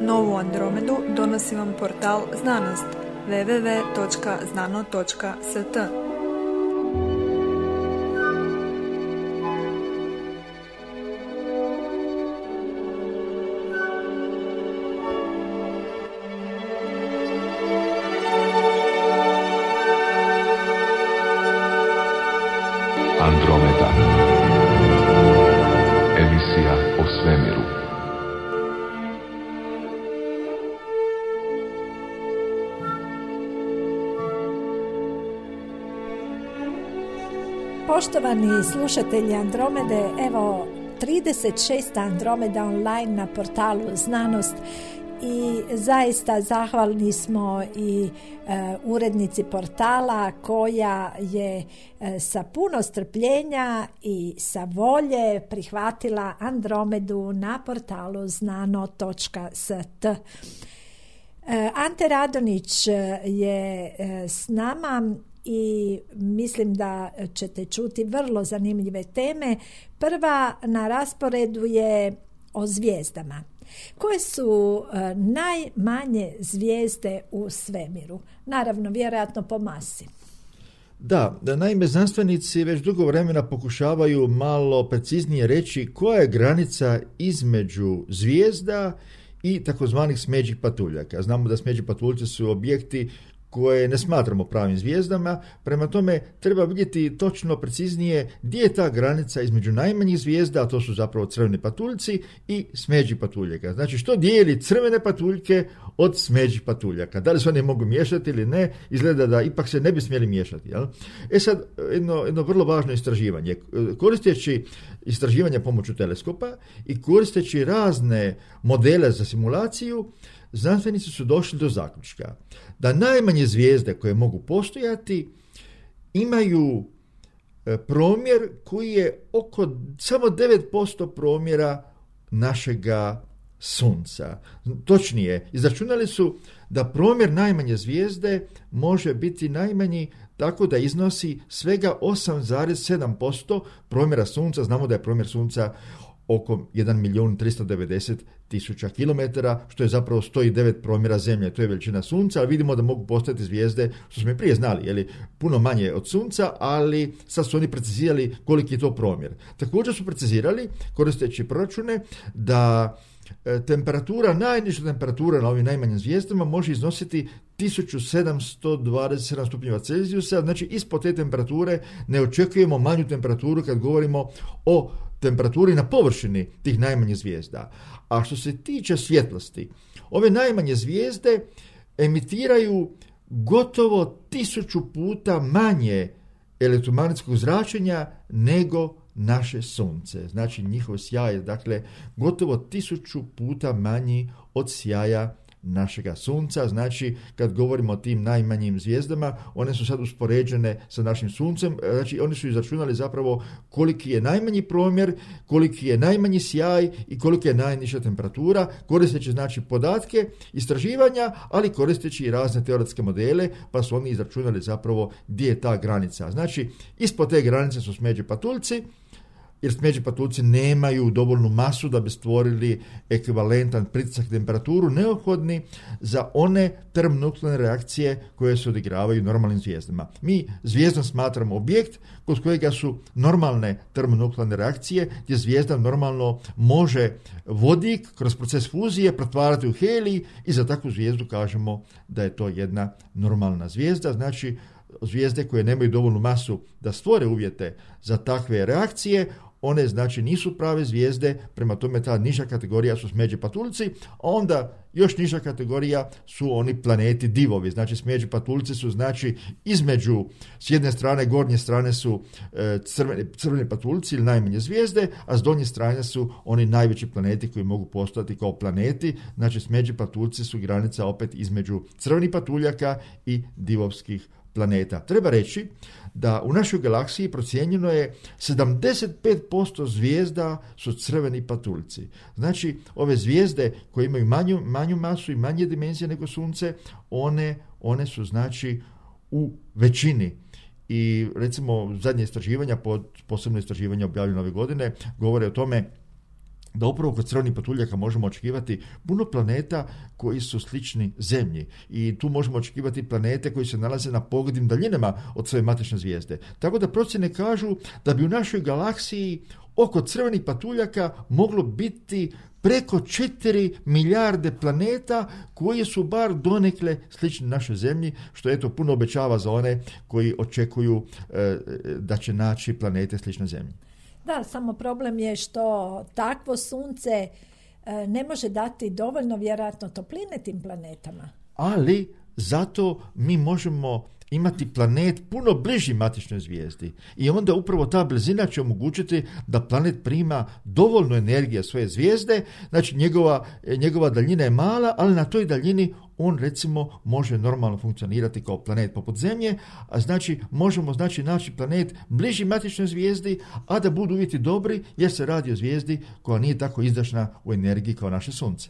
Novu Andromedu donosi vam portal Znanost www.znano.st. Andromeda. Emisija o svemiru. Poštovani slušatelji Andromede, evo 36. Andromeda online na portalu Znanost i zaista zahvalni smo i urednici portala koja je sa puno strpljenja i sa volje prihvatila Andromedu na portalu znano.st. Ante Radonić je s nama i mislim da ćete čuti vrlo zanimljive teme. Prva na rasporedu je o zvijezdama. Koje su najmanje zvijezde u svemiru? Naravno, vjerojatno po masi. Da, naime znanstvenici već dugo vremena pokušavaju malo preciznije reći koja je granica između zvijezda i takozvanih smeđih patuljaka. Znamo da smeđi patuljci su objekti koje ne smatramo pravim zvijezdama, prema tome treba vidjeti točno preciznije gdje je ta granica između najmanjih zvijezda, a to su zapravo crveni patuljci, i smeđih patuljaka. Znači što dijeli crvene patuljke od smeđih patuljaka? Da li se oni mogu miješati ili ne? Izgleda da ipak se ne bi smjeli miješati. Jel? Sad, jedno vrlo važno istraživanje. Koristeći istraživanja pomoću teleskopa i koristeći razne modele za simulaciju, znanstvenici su došli do zaključka da najmanje zvijezde koje mogu postojati imaju promjer koji je oko samo 9% promjera našega Sunca. Točnije, izračunali su da promjer najmanje zvijezde može biti najmanji tako da iznosi svega 8,7% promjera Sunca. Znamo da je promjer Sunca oko 1.390.000 km, što je zapravo 109 promjera Zemlje. To je veličina Sunca, ali vidimo da mogu postojati zvijezde, što smo i prije znali, puno manje od Sunca, ali sad su oni precizirali koliki je to promjer. Također su precizirali, koristeći proračune, da najniža temperatura na ovim najmanjim zvijezdama može iznositi 1727 stupnjeva Celzijusa, znači ispod te temperature ne očekujemo manju temperaturu kad govorimo o temperaturi na površini tih najmanjih zvijezda. A što se tiče svjetlosti, ove najmanje zvijezde emitiraju gotovo 1000 puta manje elektromagnetskog zračenja nego naše Sunce. Znači njihov sjaj je gotovo 1000 puta manji od sjaja našega Sunca. Znači kad govorimo o tim najmanjim zvijezdama, one su sad uspoređene sa našim Suncem. Znači oni su izračunali zapravo koliki je najmanji promjer, koliki je najmanji sjaj i kolika je najniža temperatura, koristeći znači podatke istraživanja, ali koristeći i razne teoretske modele, pa su oni izračunali zapravo gdje je ta granica. Znači ispod te granice su smeđi patuljci, jer smeđi patuljci nemaju dovoljnu masu da bi stvorili ekvivalentan pritisak i temperaturu neophodni za one termonuklearne reakcije koje se odigravaju normalnim zvijezdama. Mi zvijezdom smatramo objekt kod kojega su normalne termonuklearne reakcije, gdje zvijezda normalno može vodik kroz proces fuzije pretvarati u helij i za takvu zvijezdu kažemo da je to jedna normalna zvijezda. Znači zvijezde koje nemaju dovoljnu masu da stvore uvjete za takve reakcije, one znači nisu prave zvijezde, prema tome ta niža kategorija su smeđi patuljci, a onda još niža kategorija su oni planeti divovi. Znači smeđi patuljci su znači između, s jedne strane gornje strane su crveni patuljci ili najmanje zvijezde, a s donje strane su oni najveći planeti koji mogu postojati kao planeti. Znači smeđi patuljci su granica opet između crvenih patuljaka i divovskih planeta. Treba reći da u našoj galaksiji procijenjeno je 75% zvijezda su crveni patuljci. Znači, ove zvijezde koje imaju manju masu i manje dimenzije nego Sunce, one su znači u većini. I recimo zadnje istraživanja, posebno istraživanja objavljeno ove godine, govore o tome da upravo kod crvenih patuljaka možemo očekivati puno planeta koji su slični Zemlji. I tu možemo očekivati planete koji se nalaze na pogodnim daljinama od svoje matične zvijezde. Tako da procjene kažu da bi u našoj galaksiji oko crvenih patuljaka moglo biti preko 4 milijarde planeta koji su bar donekle slični našoj Zemlji, što eto puno obećava za one koji očekuju da će naći planete slične Zemlji. Da, samo problem je što takvo sunce ne može dati dovoljno vjerojatno topline tim planetama. Ali zato mi možemo imati planet puno bliži matičnoj zvijezdi i onda upravo ta blizina će omogućiti da planet prima dovoljno energije svoje zvijezde, znači njegova daljina je mala, ali na toj daljini on recimo može normalno funkcionirati kao planet poput Zemlje, a znači možemo naći planet bliži matičnoj zvijezdi, a da budu uvjeti dobri jer se radi o zvijezdi koja nije tako izdašna u energiji kao naše Sunce.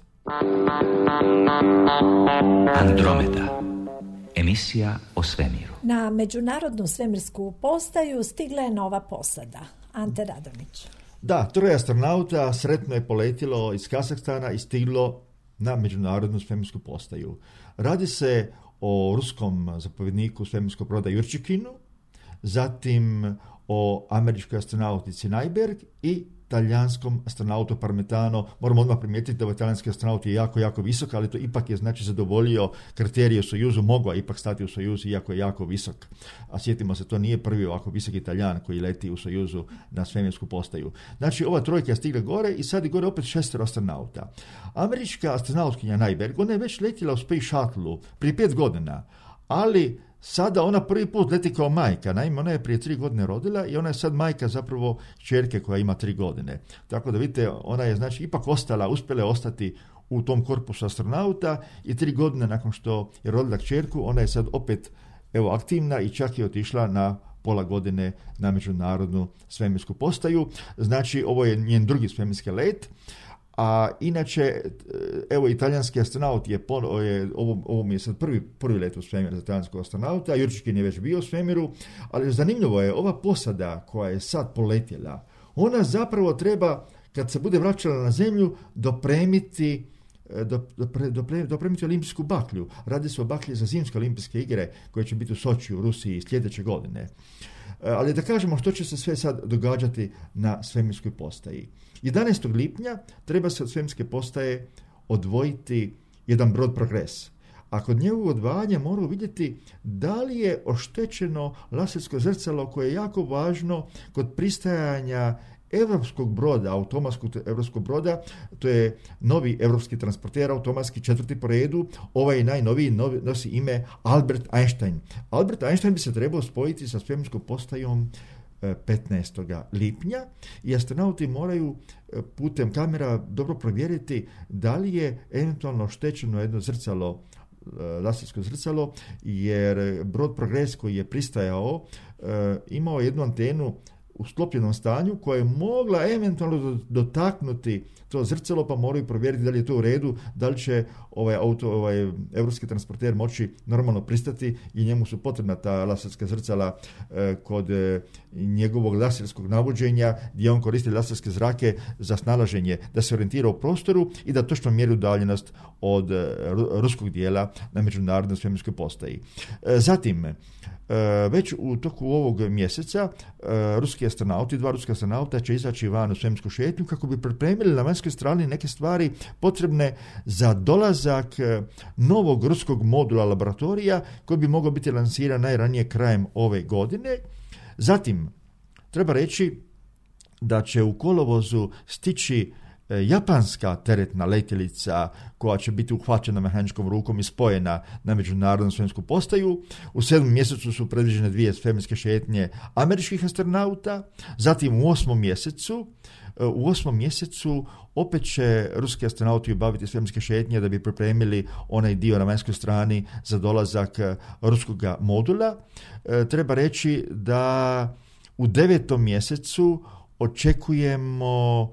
Andromeda. Emisija o svemiru. Na Međunarodnu svemirsku postaju stigla je nova posada. Ante Radonić. Da, 3 astronauta sretno je poletilo iz Kazahstana i stiglo na Međunarodnu svemirsku postaju. Radi se o ruskom zapovjedniku svemirskog broda Jurčikinu, zatim o američkoj astronautici Nyberg i talijanskom astronautu Parmitano. Moramo odmah primijetiti da ovaj talijanski astronaut je jako, jako visok, ali to ipak je znači zadovoljio kriterije u Sojuzu, mogao ipak stati u Sojuzu iako je jako visok. A sjetimo se, to nije prvi ovako visoki Talijan koji leti u Sojuzu na svemirsku postaju. Znači, ova trojka je stigla gore i sad je gore opet 6 astronauta. Američka astronautkinja Nyberg, ona je već letila u Space Shuttle prije 5 godina, ali sada ona prvi put leti kao majka. Naime, ona je prije 3 godine rodila i ona je sad majka zapravo kćerke koja ima 3 godine. Tako da vidite, ona je znači ipak uspjela ostati u tom korpusu astronauta i 3 godine nakon što je rodila kćerku, ona je sad opet aktivna i čak je otišla na pola godine na Međunarodnu svemirsku postaju. Znači, ovo je njen drugi svemirski let. A inače, italijanski astronaut ovo mi je sad prvi let u svemiru za talijanskog astronauta, Jurčikin je već bio u svemiru, ali zanimljivo je, ova posada koja je sad poletjela, ona zapravo treba, kad se bude vraćala na Zemlju, dopremiti olimpijsku baklju. Radi se o baklji za zimske olimpijske igre koje će biti u Sočiju u Rusiji sljedeće godine. Ali da kažemo što će se sve sad događati na svemirskoj postaji. 11. lipnja treba se od svemirske postaje odvojiti jedan brod Progres. A kod njegovog odvajanja moramo vidjeti da li je oštećeno lasersko zrcalo koje je jako važno kod pristajanja evropskog broda, automatskog evropskog broda, to je novi evropski transporter, automatski 4. po redu, ovaj najnoviji nosi ime Albert Einstein. Albert Einstein bi se trebao spojiti sa svemirskom postajom 15. lipnja i astronauti moraju putem kamera dobro provjeriti da li je eventualno oštećeno jedno zrcalo, lasersko zrcalo, jer brod Progres koji je pristajao imao jednu antenu u sklopljenom stanju koja je mogla eventualno dotaknuti to zrcalo, pa moraju provjeriti da li je to u redu, da li će ovaj evropski transporter moći normalno pristati i njemu su potrebna ta laserska zrcala kod njegovog laserskog navođenja gdje on koristi laserske zrake za snalaženje, da se orijentira u prostoru i da točno mjeri udaljenost od ruskog dijela na Međunarodnoj svemirskoj postaji. Zatim, već u toku ovog mjeseca ruski astronauti, 2 ruska astronauta će izaći van u svemirsku šetnju kako bi pripremili na vanjskoj strani neke stvari potrebne za dolazak novog ruskog modula laboratorija koji bi mogao biti lansiran najranije krajem ove godine. Zatim, treba reći da će u kolovozu stići japanska teretna letjelica koja će biti uhvaćena mehaničkom rukom i spojena na Međunarodnu svemirsku postaju. U 7. mjesecu su predviđene 2 svemirske šetnje američkih astronauta. Zatim u 8. mjesecu opet će ruski astronauti obaviti svemirske šetnje da bi pripremili onaj dio na vanjskoj strani za dolazak ruskog modula. Treba reći da u 9. mjesecu očekujemo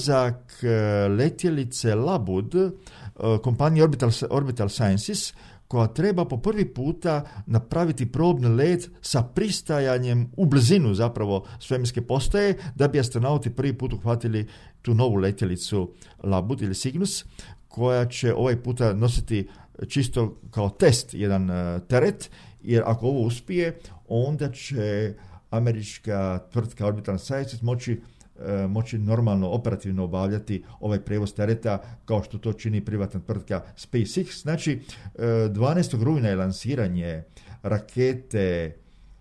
dolazak letjelice Labud kompanije Orbital Sciences koja treba po prvi puta napraviti probni let sa pristajanjem u blizinu zapravo svemirske postaje, da bi astronauti prvi put uhvatili tu novu letjelicu Labud ili Cygnus, koja će ovaj puta nositi čisto kao test jedan teret, jer ako ovo uspije, onda će američka tvrtka Orbital Sciences moći normalno operativno obavljati ovaj prijevoz tereta kao što to čini privatna tvrtka SpaceX. Znači, 12. rujna je lansiranje rakete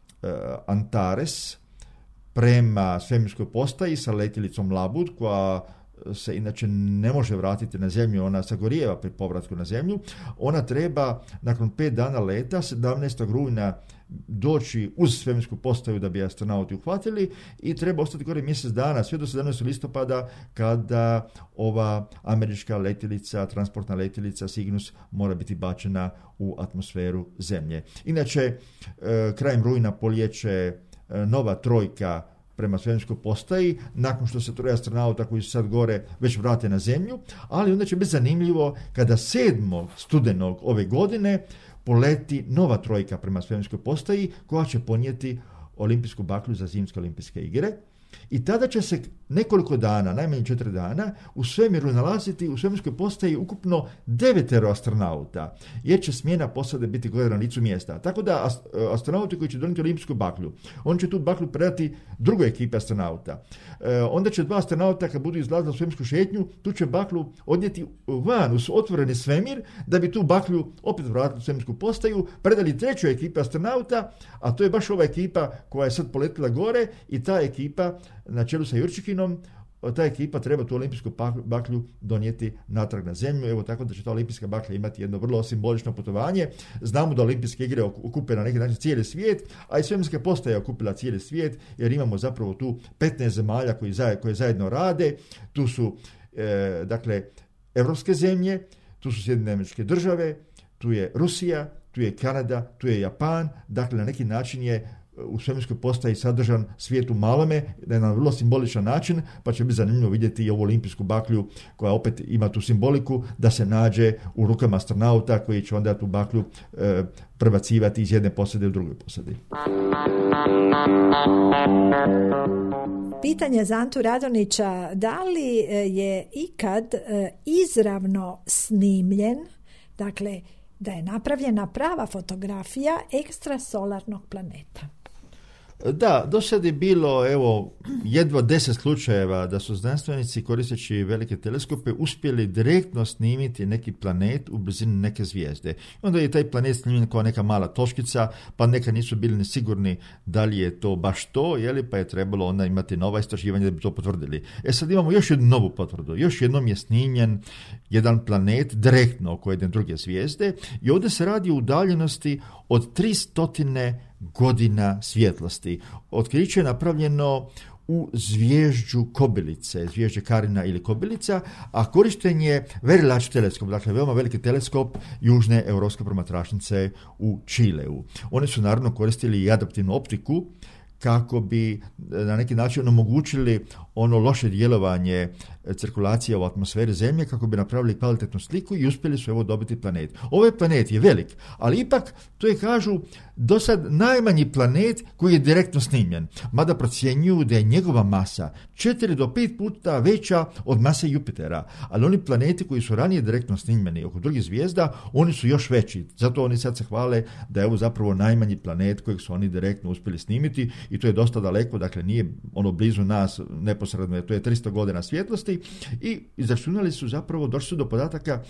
Antares prema svemirskoj postaji sa letjelicom Labud, koja se inače ne može vratiti na zemlju, ona sagorijeva pri povratku na zemlju. Ona treba nakon 5 dana leta 17. rujna doći uz svemirsku postaju da bi astronauti uhvatili i treba ostati gore mjesec dana, sve do 17. listopada kada ova američka letjelica, transportna letjelica Cygnus mora biti bačena u atmosferu Zemlje. Inače, krajem rujna polijeće nova trojka prema svemirskoj postaji, nakon što se troje astronauta koji su sad gore već vrate na Zemlju, ali onda će biti zanimljivo kada 7. studenog ove godine poleti nova trojka prema svemirskoj postaji koja će ponijeti olimpijsku baklju za zimske olimpijske igre. I tada će se nekoliko dana, najmanje 4 dana, u svemiru nalaziti u svemirskoj postaji ukupno 9 astronauta, jer će smjena posade biti gore na licu mjesta. Tako da astronauti koji će donijeti olimpijsku baklju, on će tu baklju predati drugoj ekipi astronauta. Onda će 2 astronauta, kad budu izlazili u svemirsku šetnju, tu će baklu odnijeti van u otvoreni svemir, da bi tu baklju opet vratili u svemirsku postaju, predali trećoj ekipi astronauta, a to je baš ova ekipa koja je sad poletila gore, i ta ekipa na čelu sa Jurčikinom, ta ekipa treba tu olimpijsku baklju donijeti natrag na Zemlju. Evo, tako da će ta olimpijska baklja imati jedno vrlo simbolično putovanje. Znamo da olimpijske igre okupe na neki način cijeli svijet, a i svemirska postaja je okupila cijeli svijet, jer imamo zapravo tu 15 zemalja koje zajedno rade. Tu su dakle evropske zemlje, tu su Sjedinjene Američke Države, tu je Rusija, tu je Kanada, tu je Japan. Dakle, na neki način je u svemirskoj postaji sadržan svijet u malome, na jedan vrlo simboličan način, pa će biti zanimljivo vidjeti i ovu olimpijsku baklju koja opet ima tu simboliku da se nađe u rukama astronauta koji će onda tu baklju prebacivati iz jedne posade u drugoj posadi. Pitanje za Antu Radonića, da li je ikad izravno snimljen, dakle da je napravljena prava fotografija ekstrasolarnog planeta? Da, do sad je bilo jedva 10 slučajeva da su znanstvenici koristeći velike teleskope uspjeli direktno snimiti neki planet u blizini neke zvijezde. Onda je taj planet snimljen kao neka mala točkica, pa neka nisu bili ni sigurni da li je to baš to, pa je trebalo onda imati nova istraživanja da bi to potvrdili. Sad imamo još jednu novu potvrdu. Još jednom je snimljen jedan planet direktno oko jedne druge zvijezde i ovdje se radi o udaljenosti od 300 godina svjetlosti. Otkriće je napravljeno u zvježđu Kobilice, zvježđe Carina ili Kobilica, a korišten je Very Large teleskop, dakle veoma veliki teleskop južne europske promatračnice u Čileu. Oni su naravno koristili i adaptivnu optiku kako bi na neki način omogućili ono loše djelovanje cirkulacije u atmosferi Zemlje, kako bi napravili kvalitetnu sliku i uspjeli su dobiti planet. Ovaj planet je velik, ali ipak to je, kažu, do sad najmanji planet koji je direktno snimljen, mada procjenjuju da je njegova masa 4 do 5 puta veća od mase Jupitera, ali oni planeti koji su ranije direktno snimljeni oko drugih zvijezda, oni su još veći, zato oni sad se hvale da je ovo zapravo najmanji planet kojeg su oni direktno uspjeli snimiti, i to je dosta daleko, dakle nije blizu nas neposredno, to je 300 godina svjetlosti, i izračunali su zapravo, došli su do podataka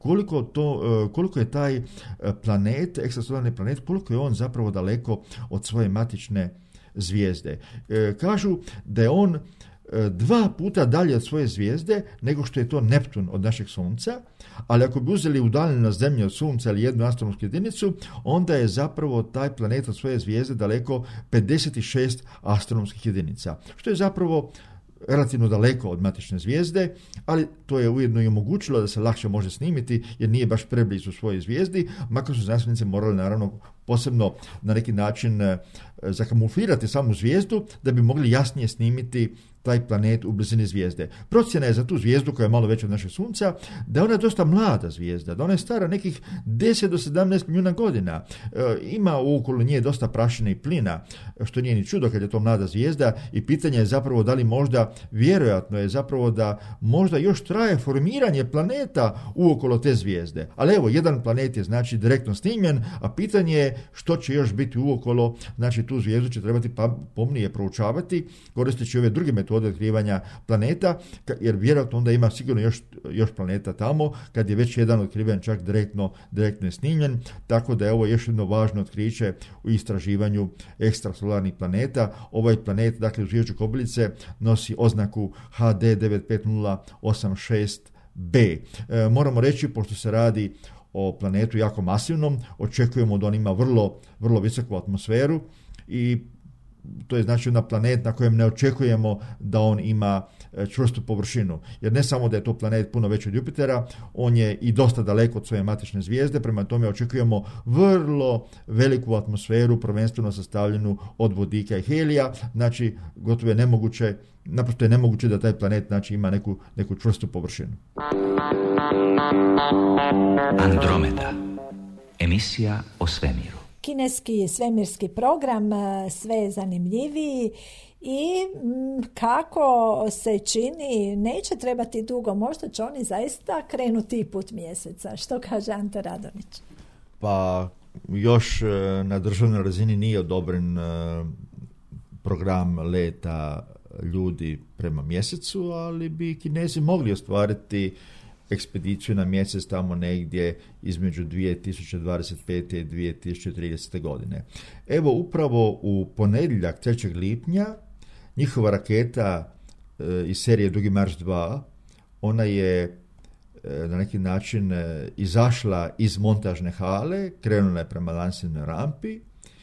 koliko je taj planet, ekstrasolarni planet, koliko je on zapravo daleko od svoje matične zvijezde. Kažu da je on 2 puta dalje od svoje zvijezde nego što je to Neptun od našeg Sunca, ali ako bi uzeli udaljenost Zemlje od Sunca ili jednu astronomsku jedinicu, onda je zapravo taj planet od svoje zvijezde daleko 56 astronomskih jedinica, što je zapravo relativno daleko od matične zvijezde, ali to je ujedno i omogućilo da se lakše može snimiti, jer nije baš preblizu svojoj zvijezdi, makar su znanstvenici morali naravno posebno na neki način zakamuflirati samu zvijezdu da bi mogli jasnije snimiti taj planet u blizini zvijezde. Procjena je za tu zvijezdu koja je malo veća od našeg Sunca da je ona dosta mlada zvijezda, da ona je stara nekih 10 do 17 milijuna godina. Ima okolo nje dosta prašine i plina, što nije ni čudo kad je to mlada zvijezda i pitanje je zapravo da li možda, vjerojatno je zapravo da možda još traje formiranje planeta uokolo te zvijezde. Ali evo, jedan planet je znači direktno snimljen, a pitanje je što će još biti uokolo, znači tu zvijezdu će trebati pomnije proučavati, koristeći ove druge metode otkrivanja planeta, jer vjerojatno onda ima sigurno još planeta tamo, kad je već jedan otkriven čak direktno je snimljen, tako da je ovo još jedno važno otkriće u istraživanju ekstrasolarnih planeta. Ovaj planet, dakle u zvijezdu Kobilice, nosi oznaku HD 95086b. Moramo reći, pošto se radi o planetu jako masivnom, očekujemo da on ima vrlo, vrlo visoku atmosferu i to je znači na planet na kojem ne očekujemo da on ima čvrstu površinu. Jer ne samo da je to planet puno veći od Jupitera, on je i dosta daleko od svoje matične zvijezde, prema tome očekujemo vrlo veliku atmosferu, prvenstveno sastavljenu od vodika i helija. Znači, gotovo je nemoguće, naprosto je nemoguće da taj planet znači ima neku čvrstu površinu. Andromeda. Emisija o svemiru. Kineski svemirski program sve je zanimljiviji i kako se čini, neće trebati dugo, možda će oni zaista krenuti i put mjeseca. Što kaže Ante Radonić? Pa još na državnoj razini nije odobren program leta ljudi prema mjesecu, ali bi Kinezi mogli ostvariti ekspediciju na mjesec tamo negdje između 2025. i 2030. godine. Evo, upravo u ponedjeljak 3. lipnja njihova raketa iz serije Dugi marš 2, ona je na neki način izašla iz montažne hale, krenula je prema lansirnoj rampi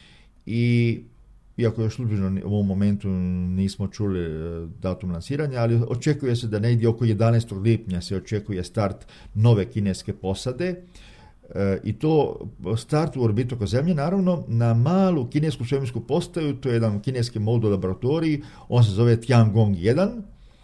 i iako još službeno u ovom momentu nismo čuli datum lansiranja, ali očekuje se da negdje oko 11. lipnja se očekuje start nove kineske posade i to start u orbitu oko Zemlje, naravno na malu kinesku svemirsku postaju, to je jedan kineski modul laboratoriji, on se zove Tiangong 1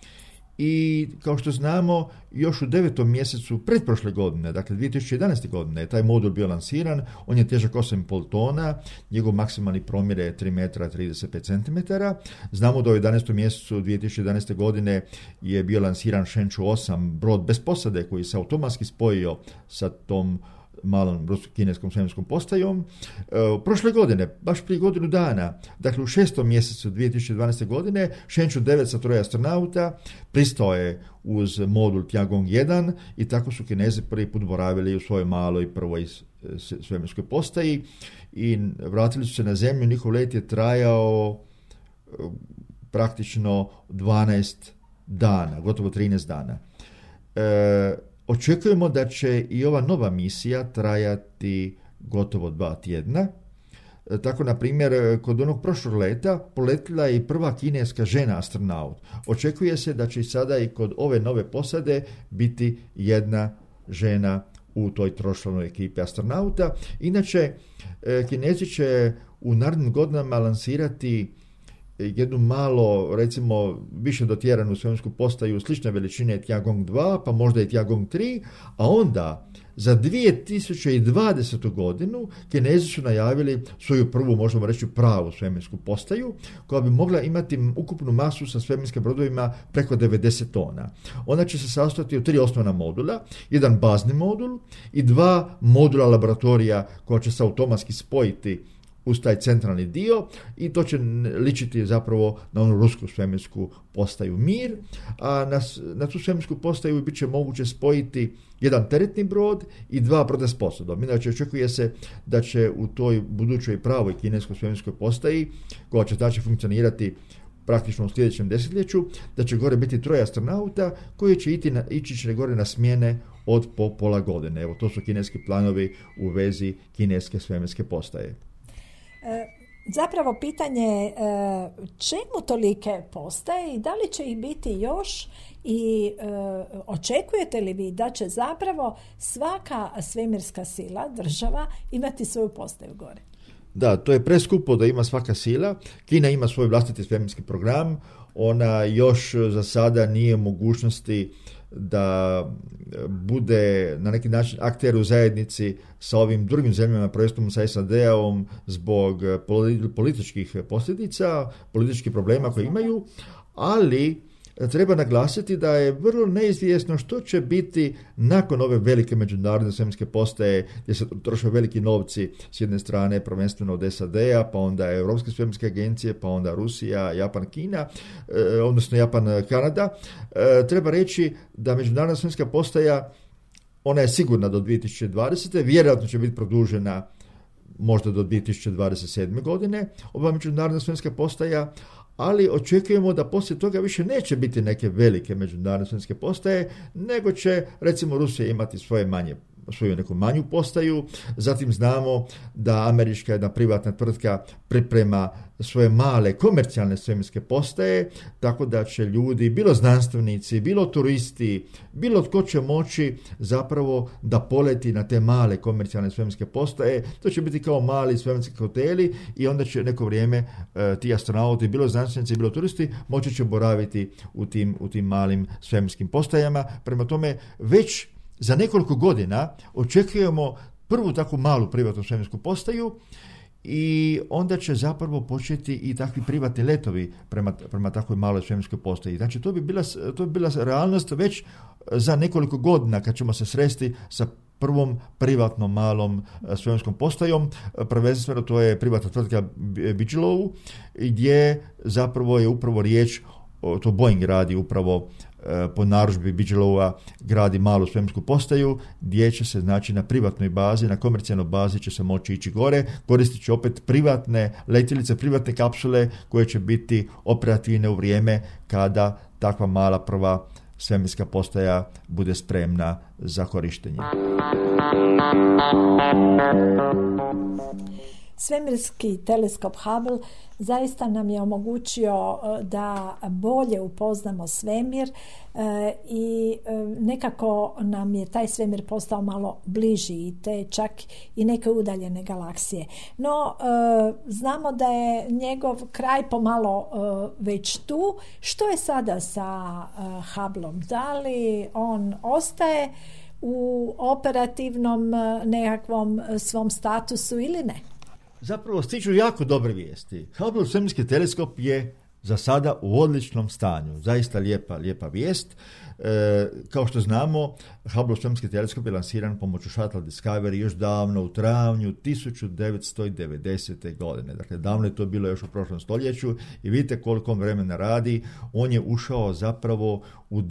i kao što znamo još u 9. mjesecu pretprošle godine, dakle 2011. godine je taj modul bio lansiran, on je težak 8,5 tona, njegov maksimalni promjer je 3 metra 35 cm. Znamo da u 11. mjesecu 2011. godine je bio lansiran Shenzhou 8 brod bez posade koji se automatski spojio sa tom malom kineskom svemirskom postajom. Prošle godine, baš prije godinu dana, dakle u 6. mjesecu 2012. godine, Shenzhou 9 sa 3 astronauta pristao je uz modul Tiangong 1 i tako su Kinezi prvi put boravili u svojoj maloj prvoj svemirskoj postaji i vratili su se na Zemlju. Njihov let je trajao praktično 12 dana, gotovo 13 dana. Očekujemo da će i ova nova misija trajati gotovo 2 tjedna. Tako, na primjer, kod onog prošlog leta poletila je i prva kineska žena astronaut. Očekuje se da će i sada i kod ove nove posade biti jedna žena u toj tročlanoj ekipi astronauta. Inače, Kinezi će u narednim godinama lansirati jednu malo, recimo, više dotjeranu svemirsku postaju slične veličine Tiangong 2, pa možda i Tiangong 3, a onda za 2020. godinu Kinezi su najavili svoju prvu, možemo reći, pravu svemirsku postaju, koja bi mogla imati ukupnu masu sa svemirskim brodovima preko 90 tona. Ona će se sastojati od 3 osnovna modula, jedan bazni modul i 2 modula laboratorija koja će se automatski spojiti uz taj centralni dio i to će ličiti zapravo na onu rusku svemirsku postaju Mir, a na tu svemirsku postaju bit će moguće spojiti jedan teretni brod i 2 broda s posadom. Inače, očekuje se da će u toj budućoj pravoj kineskoj svemirskoj postaji, koja će znači funkcionirati praktično u sljedećem desetljeću, da će gore biti 3 astronauta koji će ići gore na smjene od po pola godine. Evo, to su kineski planovi u vezi kineske svemirske postaje. Zapravo pitanje čemu tolike postaje i da li će ih biti još i očekujete li vi da će zapravo svaka svemirska sila, država, imati svoju postaju gore? Da, to je preskupo da ima svaka sila. Kina ima svoj vlastiti svemirski program, ona još za sada nije u mogućnosti da bude na neki način akter u zajednici sa ovim drugim zemljama, prvenstveno sa SAD-om zbog političkih posljedica, političkih problema koje imaju, ali treba naglasiti da je vrlo neizvjesno što će biti nakon ove velike međunarodne svemirske postaje gdje se troše veliki novci s jedne strane prvenstveno od SAD-a, pa onda Europske svemirske agencije, pa onda Rusija, Japan, Kina, odnosno Japan, Kanada. Treba reći da međunarodna svemirska postaja, ona je sigurna do 2020. Vjerojatno će biti produžena možda do 2027. godine, ova međunarodna svemirska postaja, ali očekujemo da poslije toga više neće biti neke velike međunarodne svemirske postaje, nego će, recimo, Rusija imati svoju neku manju postaju. Zatim znamo da američka jedna privatna tvrtka priprema svoje male komercijalne svemirske postaje, tako da će ljudi, bilo znanstvenici, bilo turisti, bilo tko će moći zapravo da poleti na te male komercijalne svemirske postaje. To će biti kao mali svemirski hoteli i onda će neko vrijeme ti astronauti, bilo znanstvenici, bilo turisti, moći će boraviti u tim malim svemirskim postajama. Prema tome, već za nekoliko godina očekujemo prvu takvu malu privatnu svemirsku postaju i onda će zapravo početi i takvi privatni letovi prema takvoj maloj svemirskoj postaji. Znači, to bi bila realnost već za nekoliko godina kad ćemo se sresti sa prvom privatnom malom svemirskom postajom. Prvenstveno to je privatna tvrtka Bigelow, gdje zapravo je upravo riječ, to Boeing radi upravo po narudžbi Bigelowa, gradi malu svemirsku postaju gdje će se, znači, na privatnoj bazi, na komercijalnoj bazi će se moći ići gore, koristit će opet privatne letjelice, privatne kapsule koje će biti operativne u vrijeme kada takva mala prva svemirska postaja bude spremna za korištenje. Svemirski teleskop Hubble zaista nam je omogućio da bolje upoznamo svemir i nekako nam je taj svemir postao malo bliži i te čak i neke udaljene galaksije. No, znamo da je njegov kraj pomalo već tu. Što je sada sa Hubbleom? Da li on ostaje u operativnom nekakvom svom statusu ili ne? Zapravo stižu jako dobre vijesti. Hubble svemirski teleskop je za sada u odličnom stanju. Zaista lijepa vijest. Kao što znamo, Hubble svemirski teleskop je lansiran pomoću Shuttle Discovery još davno u travnju 1990. godine. Dakle, davno je to bilo još u prošlom stoljeću i vidite koliko vremena radi. On je ušao zapravo u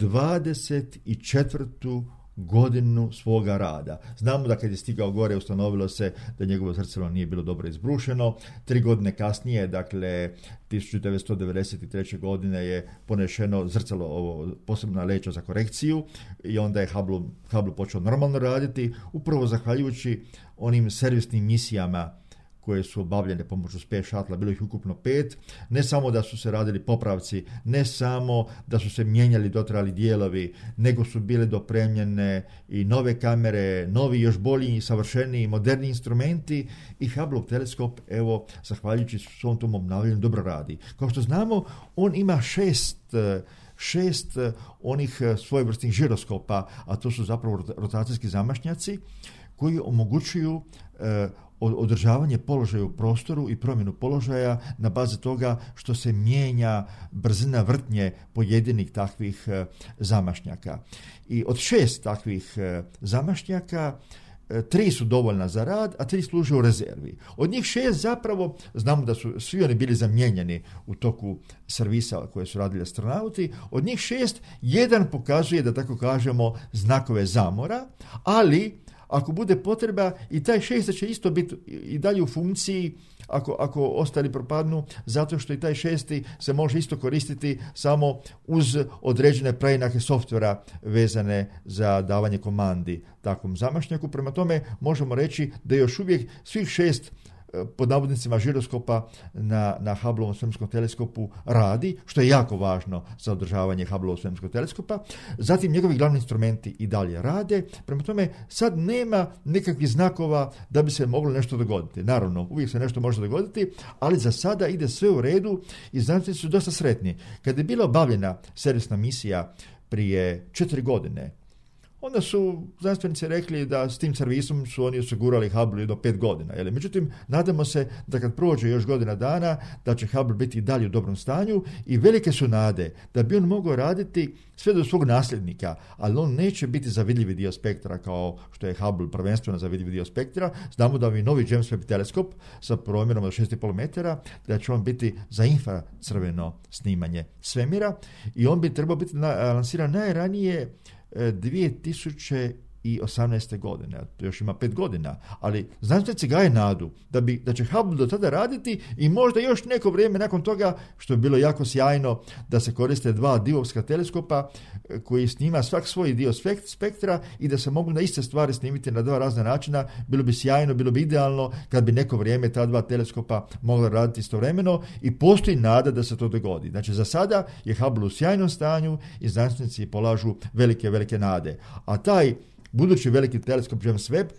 24. godinu svoga rada. Znamo da kad je stigao gore ustanovilo se da njegovo zrcalo nije bilo dobro izbrušeno. 3 godine kasnije, dakle 1993. godine je ponešeno zrcalo, ovo posebna leća za korekciju, i onda je Hubble počeo normalno raditi, upravo zahvaljujući onim servisnim misijama koje su obavljene pomoću Space Shuttle, bilo ih ukupno 5. Ne samo da su se radili popravci, ne samo da su se mijenjali dotrajali dijelovi, nego su bile dopremljene i nove kamere, novi, još bolji i savršeniji, moderni instrumenti, i Hubble teleskop, evo, zahvaljujući svom tom obnavljanju, dobro radi. Kao što znamo, on ima 6 onih svojevrsnih žiroskopa, a to su zapravo rotacijski zamašnjaci koji omogućuju održavanje položaja u prostoru i promjenu položaja na bazi toga što se mijenja brzina vrtnje pojedinih takvih zamašnjaka. I od 6 takvih zamašnjaka 3 su dovoljna za rad, a 3 služe u rezervi. Od njih 6 zapravo znamo da su svi oni bili zamijenjeni u toku servisa koje su radili astronauti. Od njih 6, jedan pokazuje, da tako kažemo, znakove zamora, ali ako bude potreba i taj 6 će isto biti i dalje u funkciji ako ostali propadnu, zato što i taj 6 se može isto koristiti samo uz određene preinake softvera vezane za davanje komandi takvom zamašnjaku. Prema tome možemo reći da još uvijek svih 6 pod navodnicima žiroskopa na Hubbleovom svemirskom teleskopu radi, što je jako važno za održavanje Hubbleovog svemirskog teleskopa. Zatim njegovi glavni instrumenti i dalje rade. Prema tome, sad nema nekakvih znakova da bi se moglo nešto dogoditi. Naravno, uvijek se nešto može dogoditi, ali za sada ide sve u redu i znanstvenici su dosta sretni. Kad je bila obavljena servisna misija prije 4 godine, onda su znanstvenici rekli da s tim servisom su oni osigurali Hubble do 5 godina. Međutim, nadamo se da kad prođe još godina dana, da će Hubble biti i dalje u dobrom stanju i velike su nade da bi on mogao raditi sve do svog nasljednika, ali on neće biti za vidljivi dio spektra kao što je Hubble prvenstveno za vidljivi dio spektra. Znamo da ovi novi James Webb teleskop sa promjerom od 6,5 metara, da će on biti za infracrveno snimanje svemira i on bi trebao biti lansiran najranije 2018. godine, to još ima 5 godina, ali znanstvenici gaje nadu da će Hubble do tada raditi i možda još neko vrijeme nakon toga, što je bilo jako sjajno da se koriste 2 divovska teleskopa koji snima svak svoj dio spektra i da se mogu na iste stvari snimiti na 2 razna načina. Bilo bi sjajno, bilo bi idealno kad bi neko vrijeme ta 2 teleskopa mogla raditi istovremeno i postoji nada da se to dogodi. Znači za sada je Hubble u sjajnom stanju i znanstvenici polažu velike nade. A taj budući veliki teleskop James Webb,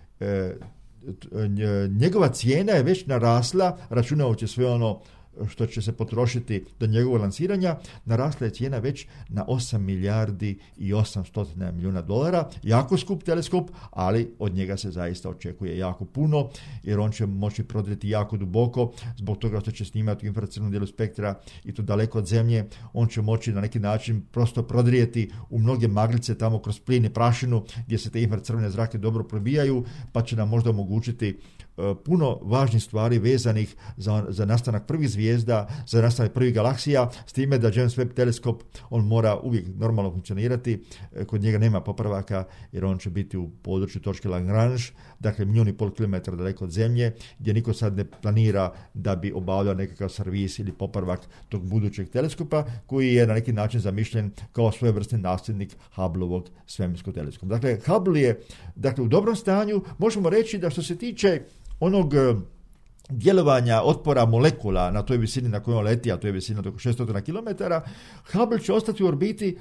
njegova cijena je već narasla, računajući sve ono što će se potrošiti do njegovog lansiranja, narasla je cijena već na 8 milijardi i 800 milijuna dolara. Jako skup teleskop, ali od njega se zaista očekuje jako puno, jer on će moći prodrijeti jako duboko, zbog toga što će snimati u infracrvenom dijelu spektra i to daleko od zemlje. On će moći na neki način prosto prodrijeti u mnoge maglice tamo kroz plin i prašinu, gdje se te infracrvene zrake dobro probijaju, pa će nam možda omogućiti puno važnih stvari vezanih za nastanak prvih zvijezda, za nastanak prvih galaksija, s time da James Webb teleskop, on mora uvijek normalno funkcionirati, kod njega nema popravaka, jer on će biti u području točke Lagrange, dakle 1,5 milijuna kilometara daleko od zemlje, gdje niko sad ne planira da bi obavljao nekakav servis ili popravak tog budućeg teleskopa, koji je na neki način zamišljen kao svojevrsni nasljednik Hubbleovog svemirskog teleskopa. Dakle, Hubble je u dobrom stanju. Možemo reći da što se tiče onog djelovanja otpora molekula na toj visini na kojoj on leti, a to je visina od oko 600 km, Hubble će ostati u orbiti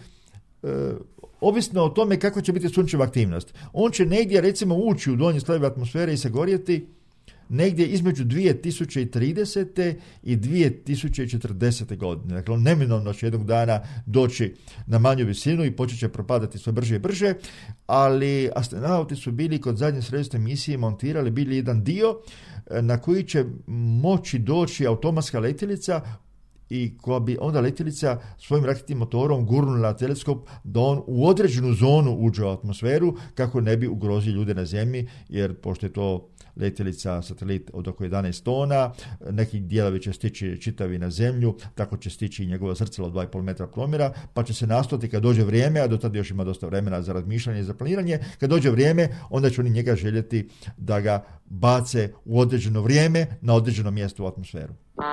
ovisno o tome kako će biti sunčeva aktivnost. On će negdje recimo ući u donji sloj atmosfere i sagorjeti negdje između 2030. i 2040. godine. Dakle, on neminovno će jednog dana doći na manju visinu i počet će propadati sve brže i brže, ali astronauti su bili kod zadnje srednje misije montirali bili jedan dio na koji će moći doći automatska letjelica i koja bi onda letjelica svojim raketnim motorom gurnula teleskop da on u određenu zonu uđe u atmosferu kako ne bi ugrozio ljude na zemlji, jer pošto je to letjelica, satelit od oko 11 tona, neki dijelovi će stići čitavi na zemlju, tako će stići i njegovo zrcalo 2,5 metra promjera, pa će se nastojati kad dođe vrijeme, a do tada još ima dosta vremena za razmišljanje i za planiranje, kad dođe vrijeme, onda će oni njega željeti da ga bace u određeno vrijeme na određeno mjesto u atmosferu.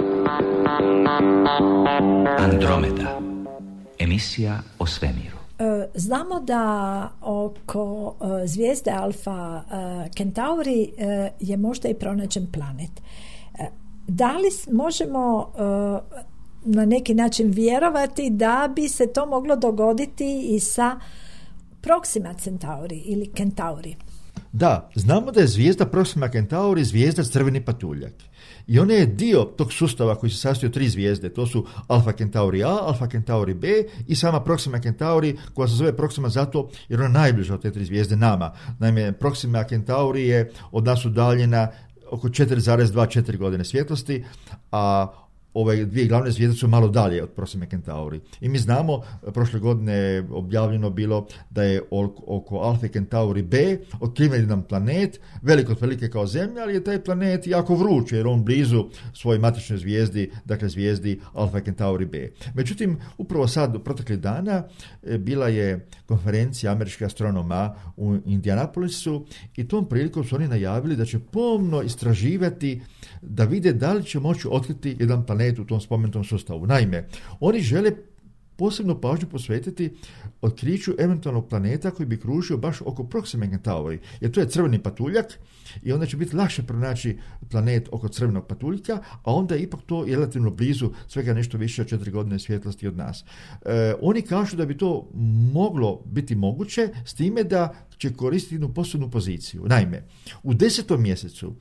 Andromeda. Emisija o svemiru. Znamo da oko zvijezde Alfa Centauri je možda i pronađen planet. Da li možemo na neki način vjerovati da bi se to moglo dogoditi i sa Proxima Centauri ili Centauri? Da, znamo da je zvijezda Proxima Centauri zvijezda crveni patuljak. I ona je dio tog sustava koji se sastoji od 3 zvijezde. To su Alfa Centauri A, Alfa Centauri B i sama Proxima Centauri, koja se zove Proxima zato jer ona najbliža od te 3 zvijezde nama. Naime, Proxima Centauri je od nas udaljena oko 4,24 godine svjetlosti, a ove 2 glavne zvijezde su malo dalje od Proxima Centauri. I mi znamo, prošle godine je objavljeno bilo da je oko Alfa Centauri B otkriven jedan planet, velik otprilike kao Zemlja, ali je taj planet jako vruć, jer on blizu svojoj matičnoj zvijezdi, dakle zvijezdi Alfa Centauri B. Međutim, upravo sad, u proteklih dana, bila je konferencija američkih astronoma u Indianapolisu i tom prilikom su oni najavili da će pomno istraživati da vide da li će moći otkriti jedan planet u tom spomenutom sustavu. Naime, oni žele posebnu pažnju posvetiti otkriću eventualnog planeta koji bi kružio baš oko Proxime Centauri, jer to je crveni patuljak i onda će biti lakše pronaći planet oko crvenog patuljka, a onda je ipak to relativno blizu, svega nešto više od 4 godine svjetlosti od nas. Oni kažu da bi to moglo biti moguće, s time da će koristiti jednu posebnu poziciju. Naime, u 10. mjesecu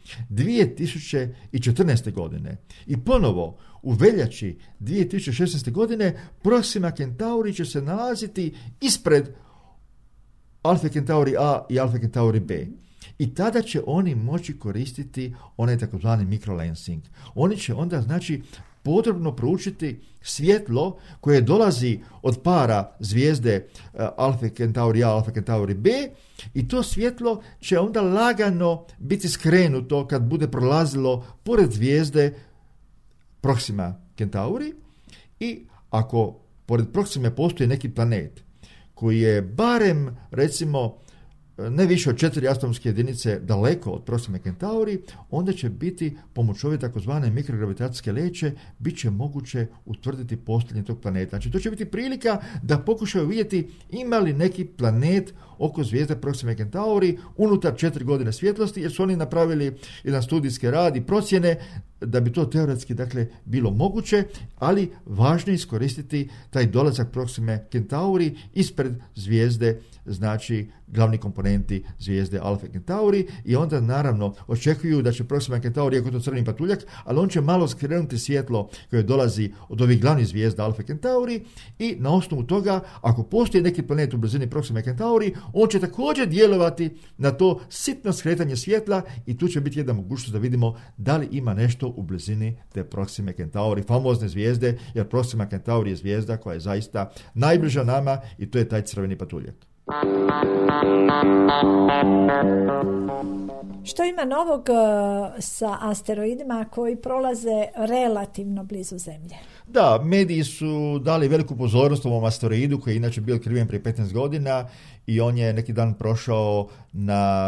2014. godine i ponovo u veljači 2016. godine Proxima Centauri će se nalaziti ispred Alfa Centauri A i Alfa Centauri B. I tada će oni moći koristiti onaj takozvani mikrolensing. Oni će onda, znači, podrobno proučiti svjetlo koje dolazi od para zvijezde Alfa Centauri A, Alfa Centauri B, i to svjetlo će onda lagano biti skrenuto kad bude prolazilo pored zvijezde Proxima Centauri, i ako pored Proxime postoji neki planet koji je barem, recimo, ne više od 4 astronomske jedinice daleko od Proxime Centauri, onda će biti pomoću ove takozvane mikrogravitacijske leće bit će moguće utvrditi postojanje tog planeta. Znači, to će biti prilika da pokušaju vidjeti ima li neki planet oko zvijezde Proxime Centauri unutar 4 godine svjetlosti, jer su oni napravili jedan studijski rad i procjene da bi to teoretski, dakle, bilo moguće, ali važno je iskoristiti taj dolazak Proxime Centauri ispred zvijezde, znači glavni komponenti zvijezde Alfa Centauri, i onda naravno očekuju da će Proxima Centauri, iako to crveni patuljak, ali on će malo skrenuti svjetlo koje dolazi od ovih glavnih zvijezda Alfa Centauri, i na osnovu toga, ako postoji neki planet u blizini Proxima Centauri, on će također djelovati na to sitno skretanje svjetla, i tu će biti jedna mogućnost da vidimo da li ima nešto u blizini te Proxime Centauri, famozne zvijezde, jer Proxima Centauri je zvijezda koja je zaista najbliža nama, i to je taj crveni patuljak. Što ima novog sa asteroidima koji prolaze relativno blizu Zemlje? Da, mediji su dali veliku pozornost ovom asteroidu koji je inače bio otkriven prije 15 godina i on je neki dan prošao na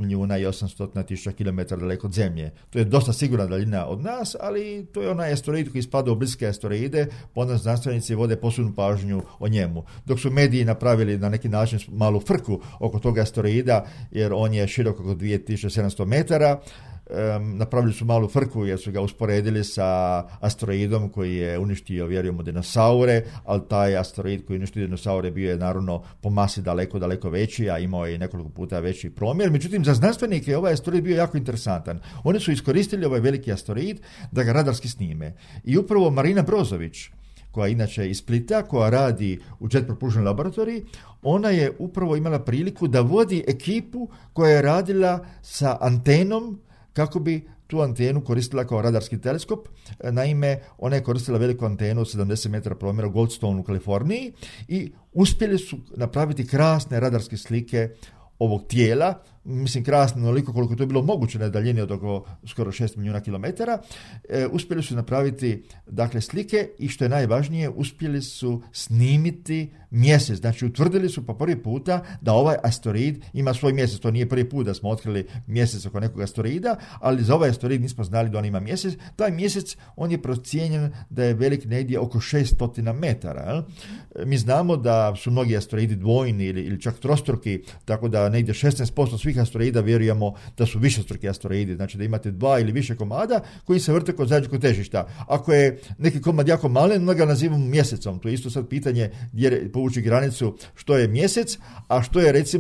5.800.000 km daleko od Zemlje. To je dosta sigurna daljina od nas, ali to je onaj asteroid koji spada u bliske asteroide, pa onda znanstvenici vode posebnu pažnju o njemu. Dok su mediji napravili na neki način malu frku oko toga asteroida, jer on je širok oko 2700 metara, napravili su malu frku jer su ga usporedili sa asteroidom koji je uništio, vjerujemo, dinosaure, ali taj asteroid koji je uništio dinosaure bio je naravno po masi daleko veći, a imao je i nekoliko puta veći promjer. Međutim, za znanstvenike je ovaj asteroid bio jako interesantan. Oni su iskoristili ovaj veliki asteroid da ga radarski snime. I upravo Marina Brozović, koja inače iz Splita, koja radi u Jet Propulsion laboratoriji, ona je upravo imala priliku da vodi ekipu koja je radila sa antenom kako bi tu antenu koristila kao radarski teleskop. Naime, ona je koristila veliku antenu od 70 metara promjera u Goldstone u Kaliforniji i uspjeli su napraviti krasne radarske slike ovog tijela, mislim krasno onoliko koliko je to bilo moguće na daljini od oko skoro 6 milijuna kilometara. Uspjeli su napraviti, dakle, slike i što je najvažnije, uspjeli su snimiti mjesec. Znači, utvrdili su po prvi puta da ovaj asteroid ima svoj mjesec. To nije prvi put da smo otkrili mjesec oko nekog asteroida, ali za ovaj asteroid nismo znali da on ima mjesec. Taj mjesec, on je procijenjen da je velik negdje oko 600 metara. Mi znamo da su mnogi asteroidi dvojni ili čak trostruki, tako da negdje 16% svih asteroida vjerujemo da su višestruki asteroidi, znači da imate 2 ili više komada koji se vrte kod zajedničkog težišta. Ako je neki komad jako malen, onda ga nazivamo mjesecom. To je isto sad pitanje gdje povući granicu što je mjesec, a što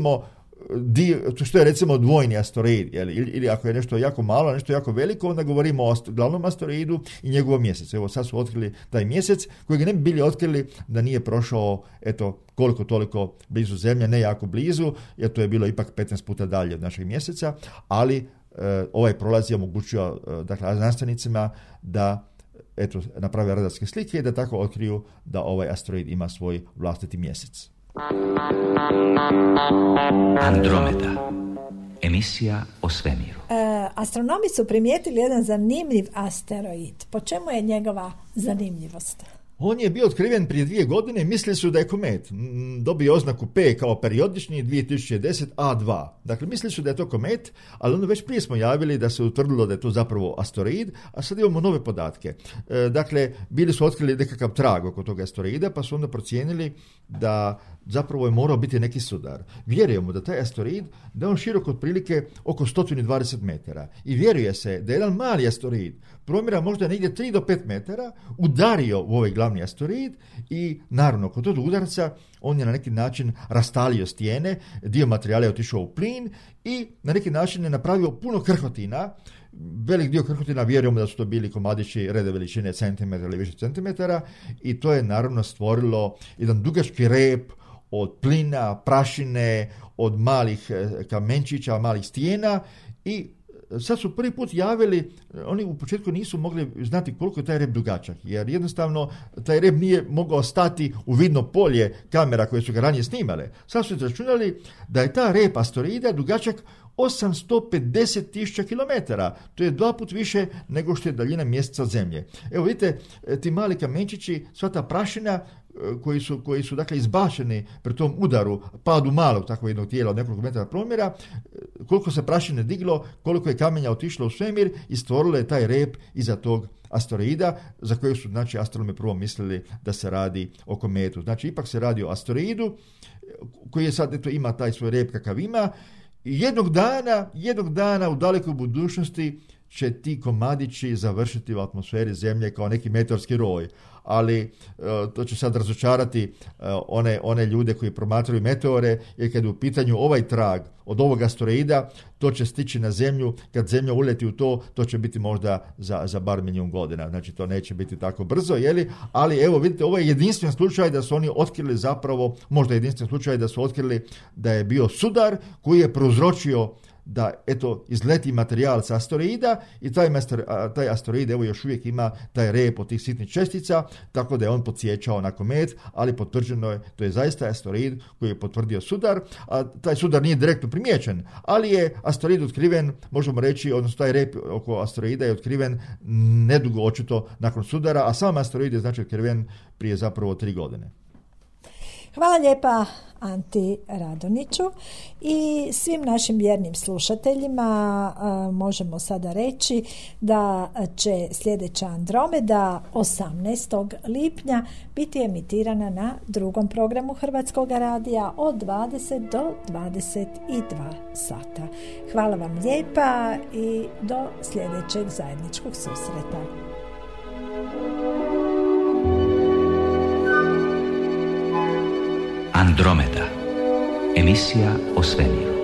je recimo dvojni asteroid, ili ako je nešto jako malo, nešto jako veliko, onda govorimo o glavnom asteroidu i njegovom mjesecu. Evo, sad su otkrili taj mjesec kojeg ne bi bili otkrili da nije prošao, eto, koliko toliko blizu Zemlje, ne jako blizu, jer to je bilo ipak 15 puta dalje od našeg mjeseca, ali ovaj prolaz je omogućio, dakle, znanstvenicima da naprave radarske slike i da tako otkriju da ovaj asteroid ima svoj vlastiti mjesec. Andromeda. Emisija o svemiru. Astronomi su primijetili jedan zanimljiv asteroid. Po čemu je njegova zanimljivost? On je bio otkriven prije 2 godine, mislili su da je komet. dobio oznaku P kao periodični 2010 A2. Dakle, mislili su da je to komet, ali onda već prije smo javili da se utvrdilo da je to zapravo asteroid, a sad imamo nove podatke. Dakle, bili su otkrili nekakav trag oko toga asteroida, pa su onda procijenili da zapravo je morao biti neki sudar. Vjerujemo da taj asteroid, da je on širok otprilike oko 120 metara. I vjeruje se da je jedan mali asteroid, promjera možda negdje 3 do 5 metara, udario u ovaj glavni asteroid i naravno kod tog udarca on je na neki način rastalio stijene, dio materijala je otišao u plin i na neki način je napravio puno krhotina. Velik dio krhotina vjerujemo da su to bili komadići reda veličine centimetra ili više centimetara i to je naravno stvorilo jedan dugački rep od plina, prašine, od malih kamenčića, malih stijena i sad su prvi put javili, oni u početku nisu mogli znati koliko je taj rep dugačak, jer jednostavno taj rep nije mogao stati u vidno polje kamera koje su ga ranije snimale. Sad su izračunali da je ta rep asteroida dugačak 850.000 km. To je 2 put više nego što je daljina mjeseca od Zemlje. Evo vidite, ti mali kamenčići, sva ta prašina koji su dakle izbačeni pri tom udaru, padu malog takvog jednog tijela od nekoliko metara promjera, koliko se prašine diglo, koliko je kamenja otišlo u svemir i stvorilo je taj rep iza tog asteroida, za kojeg su znači astronomi prvo mislili da se radi o kometu. Znači ipak se radi o asteroidu koji je sad eto ima taj svoj rep kakav ima. I jednog dana u dalekoj budućnosti će ti komadići završiti u atmosferi Zemlje kao neki meteorski roj. Ali to će sad razočarati one ljude koji promatraju meteore, jer kad je u pitanju ovaj trag od ovog asteroida, to će stići na Zemlju, kad Zemlja uleti u to će biti možda za bar milijun godina. Znači to neće biti tako brzo, ali evo vidite, ovo je jedinstven slučaj da su oni otkrili zapravo, možda jedinstven slučaj da su otkrili da je bio sudar koji je prouzročio da izleti materijal sa asteroida i taj asteroid evo još uvijek ima taj rep od tih sitnih čestica, tako da je on podsjećao na komet, ali potvrđeno je, to je zaista asteroid koji je potvrdio sudar, a taj sudar nije direktno primijećen, ali je asteroid otkriven, možemo reći, odnosno taj rep oko asteroida je otkriven nedugo očito nakon sudara, a sam asteroid je znači otkriven prije zapravo 3 godine. Hvala lijepa Anti Radoniću i svim našim vjernim slušateljima možemo sada reći da će sljedeća Andromeda 18. lipnja biti emitirana na drugom programu Hrvatskog radija od 20 do 22 sata. Hvala vam lijepa i do sljedećeg zajedničkog susreta. Andromeda, emisija o svemiru.